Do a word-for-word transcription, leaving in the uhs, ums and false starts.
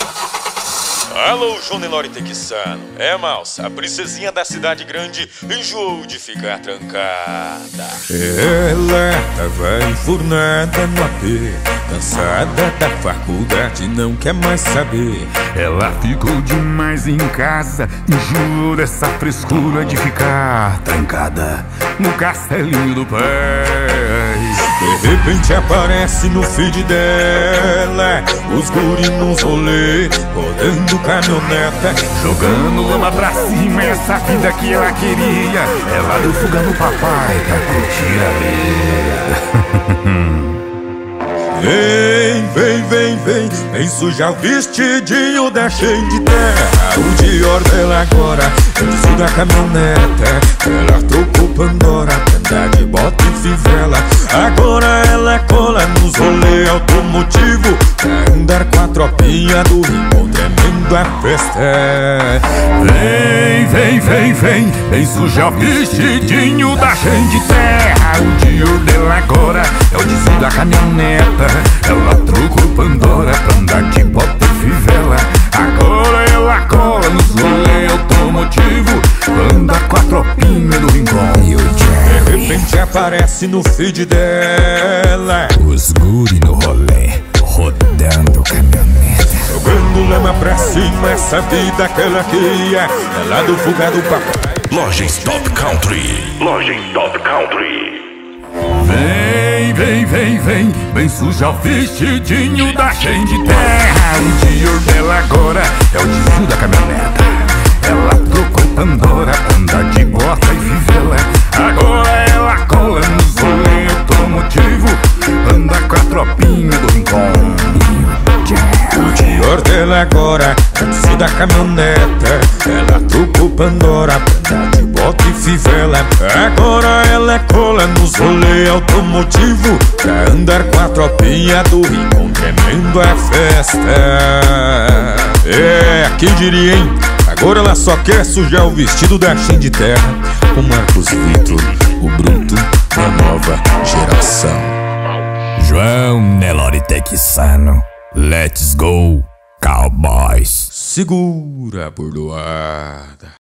Alô, João Nelore Texano. É, mouse, a princesinha da cidade grande enjoou de ficar trancada. Ela tava enfurnada no A P, cansada da faculdade, não quer mais saber. Ela ficou demais em casa, enjoou dessa frescura de ficar trancada no castelinho do pai. De repente aparece no feed dela os guri nos rolê, rodando caminhoneta, jogando lama pra cima, essa vida que ela queria. Ela deu fuga no papai pra curtir a vida. Vem, vem, vem, vem, vem sujar o vestidinho da cheia de terra. O Dior dela agora é o desvio da caminhoneta. Ela trocou Pandora pra andar de bota e fivela. Agora ela cola nos rolê automotivo pra andar com a tropinha do Rincon, tremendo a festa. Vem, vem, vem, vem, vem sujar o vestidinho da cheia de terra. O Dior dela agora é o desvio da caminhoneta. Ela trocou Pandora pra andar de bota e fivela. Agora ela cola nos rolê automotivo, anda com a tropinha do Rincon e o Jerry. De repente aparece no feed dela os guri no rolê, rodando caminhoneta, jogando lama pra cima, essa vida que ela queria. Ela do fuga do papai. Lojas Top Country. Lojas Top Country. Vem, vem, vem, vem, vem sujar o vestidinho da cheia de terra. O Dior dela agora é o desvio da caminhoneta. Ela trocou Pandora pra andar de bota e fivela. Agora ela cola nos rolê automotivo, anda com a tropinha do Rincon. O Dior dela agora é o desvio da caminhoneta. Ela trocou Pandora pra andar de bota e fivela. Agora ela cola nos rolê automotivo pra andar com a tropinha do Rincon, tremendo a festa. É, quem diria, hein? Agora ela só quer sujar o vestido da cheia de terra com Marcos Vitor, o bruto da nova geração. João Nelore Texano, let's go, cowboys. Segura a bordoada.